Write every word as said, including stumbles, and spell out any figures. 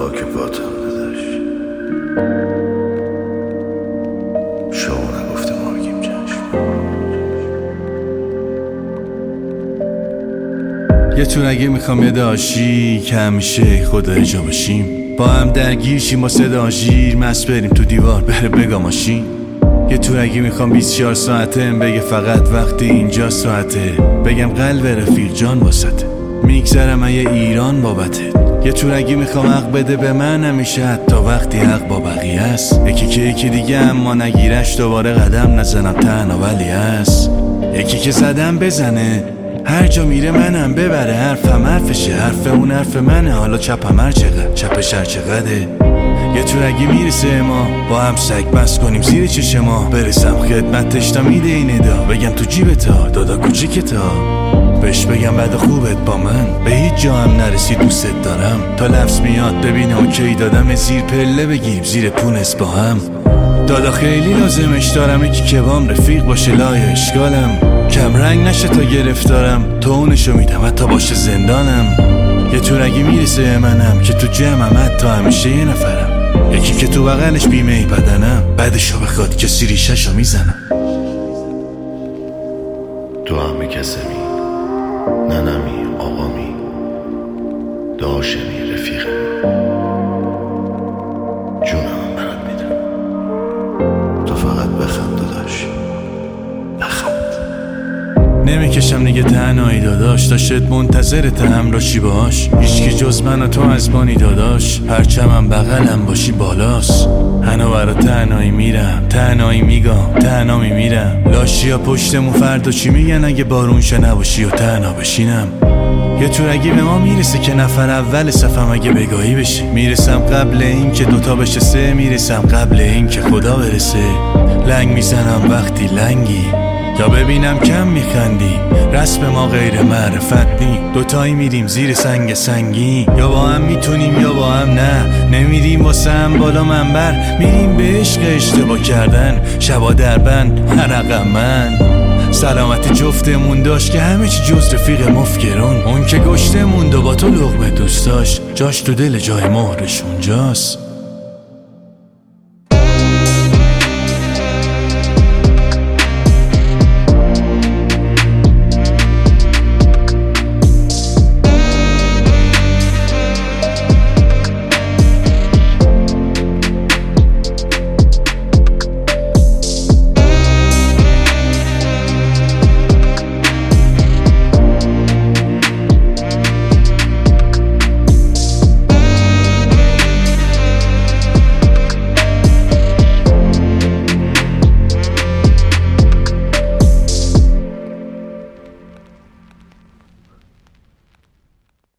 خاک پاتم نداشت. شما نگفته ما بگیم چشم. یه تورگی میخوام یه داشی که همیشه خدا جا باشیم، با هم درگیر شیم با صدا ژیر، مست بریم تو دیوار بره بگا ماشین. یه تورگی میخوام بیست و چهار ساعته بگه فقط وقتی اینجا ساعته، بگم قلب رفیق جان واسطه، میگذرم یه ایران بابته. یه تورگی میخوام حق بده به من همیشه، حتی وقتی حق با بقیه است. یکی که یکی دیگه اما نگیرش دوباره قدم نزنم تنها ولی هست. یکی که زدم بزنه هر جا میره منم ببره، حرفم حرفشه حرف اون حرف منه، حالا چپم هر چقدر چپش هر چقدره. یه تورگی میرسه ما با هم سگ بس کنیم زیر چشم ما، برسم خدمتش تا میده این ادا، بگم تو جیبتا دادا کوچیکتا، بهش بگم بعد خوبت با من به هیچ جا هم نرسی دوست دارم، تا لفظ میاد ببینه اوکی دادم زیر پله بگیریم زیر پونس با هم. دادا خیلی لازمش دارم یکی که بام رفیق باشه لای اشکالم، کم رنگ نشه تا گرفتارم، تو اونشو میدم حتی باشه زندانم. یه تورگی میرسه منم که تو جمعم حتی همیشه یه نفرم، یکی که تو بغلش بیمه ای بدنم، بعدشو بخواد کسی ریشه‌شو میزنم. تو هم کسمی، ننمی، آقامی، داشمی، رفیقمی، جونم برات میدم. تو فقط بخند داداش، بخند. نمیکشم دیگه تنهایی داداش، تا شد منتظرت همراشی باش، هیچکی جز من و تو از بانی داداش، پرچمم بغلم باشی بالاست. هنو برا تنهایی میرم، تنهایی میگم، تنها میمیرم، لاشیا پشتمون فردا چی میگن اگه بارون شه نباشی و تنها بشینم. یه تورگی به ما میرسه که نفر اول صفم اگه بگاهی بشه، میرسم قبل این که دوتا بشه سه، میرسم قبل این که خدا برسه، لنگ میزنم وقتی لنگی یا ببینم کم میخندی، رسم ما غیر معرفت نی، دوتایی میریم زیر سنگ سنگی، یا با هم میتونیم یا با هم نه، نمیریم واسه هم بالا منبر، میریم به عشق اشتباه کردن، شبا در بند حرقم من. سلامتی جفتمون داشت که همه چی جز رفیق مفکرون، اون که گشتمون دو با تو لقمه دوست داشت، جاش تو دل جای مهرش اونجاست.